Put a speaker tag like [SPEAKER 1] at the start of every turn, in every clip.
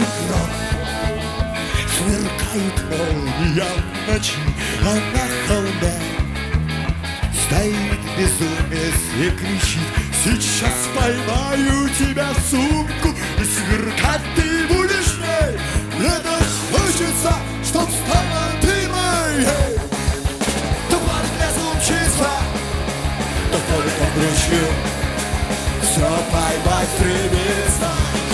[SPEAKER 1] гром. Сверкают молния в ночи, а на холме стоит безумец и кричит: сейчас поймаю тебя в сумку, и сверкать ты будешь в ней. Мне так хочется, чтоб стала ты моей. То парк лесом числа, то только грущу, все поймать стремится.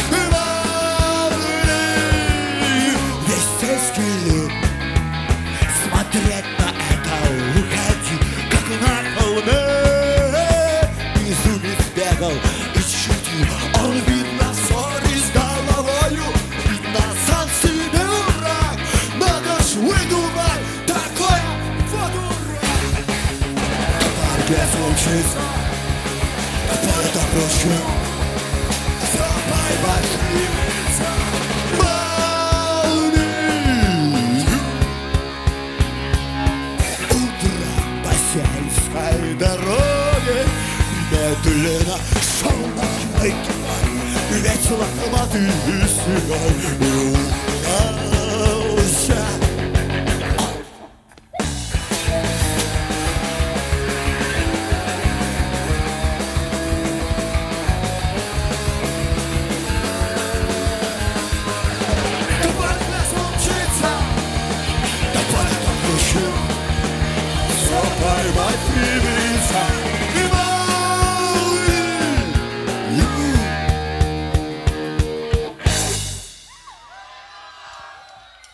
[SPEAKER 1] Смотреть на это, уходи, как на холме. Безумец бегал и чудил, он видно ссоры с головою, видно сам себе враг. Надо ж выдумать такое, вот урок. Товар без учиться, это проще, все поймать стремится. Сельской дороге медленно шел ночной туман, ведь лохматый снег и унялся.